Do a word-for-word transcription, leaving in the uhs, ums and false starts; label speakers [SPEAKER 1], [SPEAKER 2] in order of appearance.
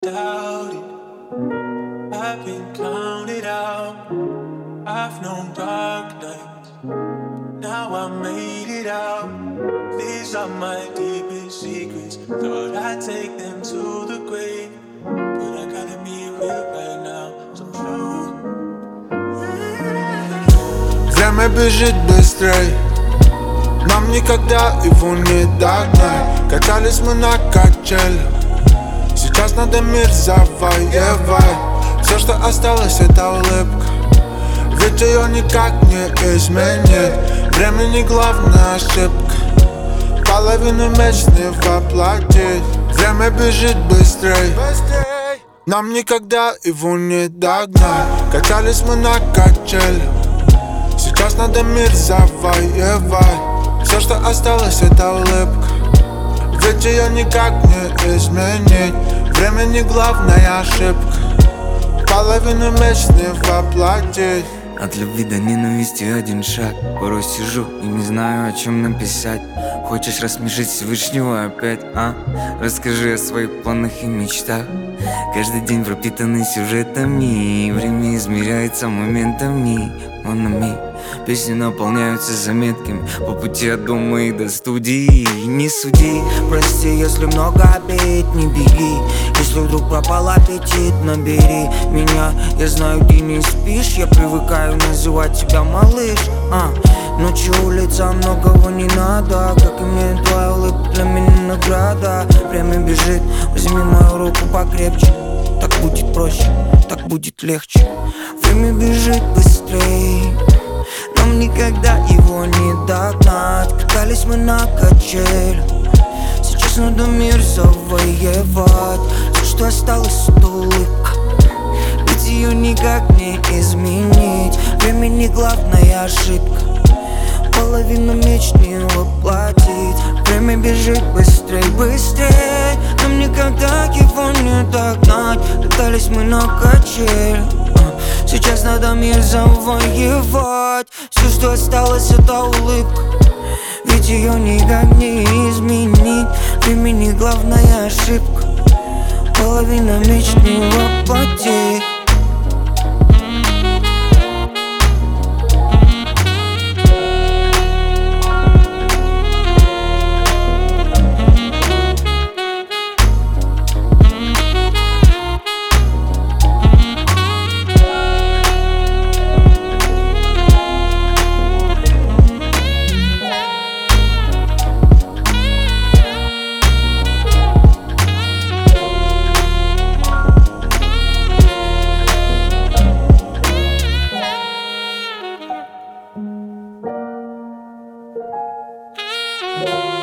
[SPEAKER 1] Doubt it. I've been counted out. I've known dark nights. Now I made it out. These are my deepest secrets. Thought I'd take them to the grave, but I gotta be real right now. So true.
[SPEAKER 2] Время бежит быстрей, нам никогда его не догнать. Катались мы на качелях, сейчас надо мир завоевать. Все, что осталось, это улыбка, ведь ее никак не изменить. Время не главная ошибка, половину меч не воплотить. Время бежит быстрей, нам никогда его не догнать. Катались мы на качелях, сейчас надо мир завоевать. Все, что осталось, это улыбка, ведь ее никак не изменить. Время не главная ошибка, половину меч не воплотить.
[SPEAKER 3] От любви до ненависти один шаг. Порой сижу и не знаю, о чем написать. Хочешь рассмешить Всевышнего опять, а? Расскажи о своих планах и мечтах. Каждый день пропитанный сюжетами, время измеряется моментами. Монами, песни наполняются заметками по пути от дома и до студии. Не суди, прости, если много обид, не беги. Если вдруг пропал аппетит, набери меня. Я знаю, ты не спишь, я привыкаю называть тебя малыш, а. Ночью улица, многого не надо, как и мне твоя улыбка для меня награда. Время бежит, возьми мою руку покрепче. Так будет проще, так будет легче. Время бежит быстрей, нам никогда его не догнать. Катались мы на качелях, сейчас надо мир завоевать. Все, что осталось, это улыбка, ведь ее никак не изменить. Время не главная ошибка, половину меч не воплотить. Время бежит быстрей, быстрей, нам никогда его не догнать. Катались мы на качелях, сейчас надо мир завоевать. Все, что осталось, это улыбка, ведь ее никак не изменить. Время не главная ошибка, половина меч не воплотить.
[SPEAKER 1] Thank